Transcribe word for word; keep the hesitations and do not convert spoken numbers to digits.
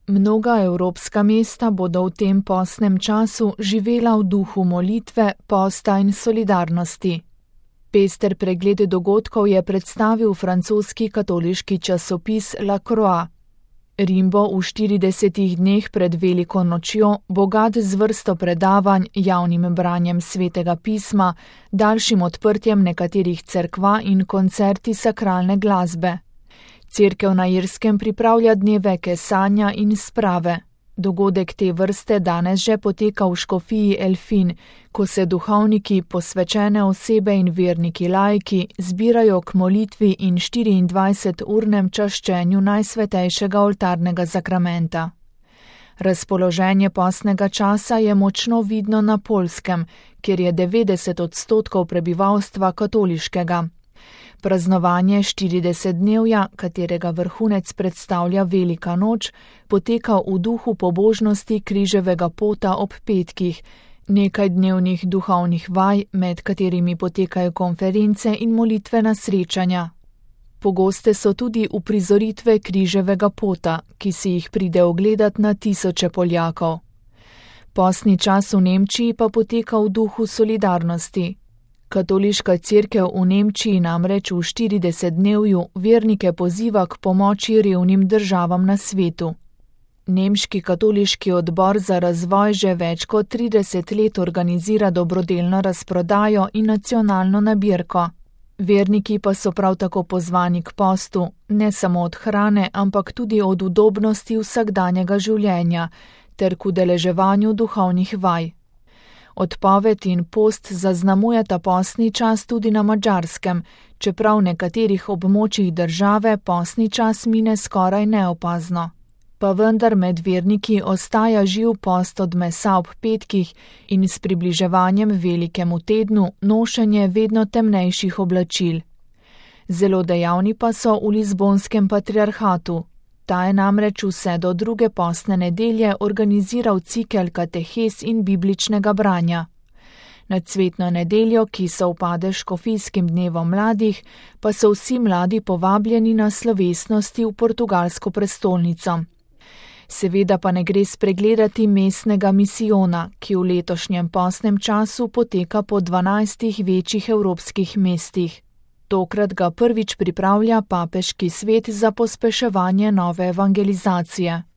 Mnoga evropska mesta bodo v tem postnem času živela v duhu molitve, posta in solidarnosti. Pester pregled dogodkov je predstavil francoski katoliški časopis La Croix. Rim bo v štiridesetih dneh pred veliko nočjo bogat z vrsto predavanj, javnim branjem svetega pisma, daljšim odprtjem nekaterih cerkva in koncerti sakralne glasbe. Cerkev na Irskem pripravlja dneve kesanja in sprave. Dogodek te vrste danes že poteka v škofiji Elfin, ko se duhovniki, posvečene osebe in verniki laiki zbirajo k molitvi in štiriindvajseturnem čaščenju najsvetejšega oltarnega zakramenta. Razpoloženje postnega časa je močno vidno na Poljskem, kjer je devetdeset odstotkov prebivalstva katoliškega. Praznovanje štiridesetdnevja, katerega vrhunec predstavlja Velika noč, poteka v duhu pobožnosti križevega pota ob petkih, nekajdnevnih duhovnih vaj, med katerimi potekajo konference in molitvena srečanja. Pogoste so tudi uprizoritve križevega pota, ki si jih pride ogledat na tisoče Poljakov. Postni čas v Nemčiji pa poteka v duhu solidarnosti. Katoliška cerkev v Nemčiji namreč v štiridesetdnevju vernike poziva k pomoči revnim državam na svetu. Nemški katoliški odbor za razvoj že več kot trideset let organizira dobrodelno razprodajo in nacionalno nabirko. Verniki pa so prav tako pozvani k postu, ne samo od hrane, ampak tudi od udobnosti vsakdanjega življenja ter k udeleževanju duhovnih vaj. Odpoved in post zaznamujeta postni čas tudi na Madžarskem, čeprav v nekaterih območjih države postni čas mine skoraj neopazno. Pa vendar med verniki ostaja živ post od mesa ob petkih in s približevanjem velikemu tednu nošenje vedno temnejših oblačil. Zelo dejavni pa so v Lizbonskem patriarhatu. Ta je namreč vse do druge postne nedelje organiziral cikel katehes in bibličnega branja. Na cvetno nedeljo, ki sovpade s škofijskim dnevom mladih, pa so vsi mladi povabljeni na slovesnosti v portugalsko prestolnico. Seveda pa ne gre spregledati mestnega misijona, ki v letošnjem postnem času poteka po dvanajstih večjih evropskih mestih. Tokrat ga prvič pripravlja papeški svet za pospeševanje nove evangelizacije.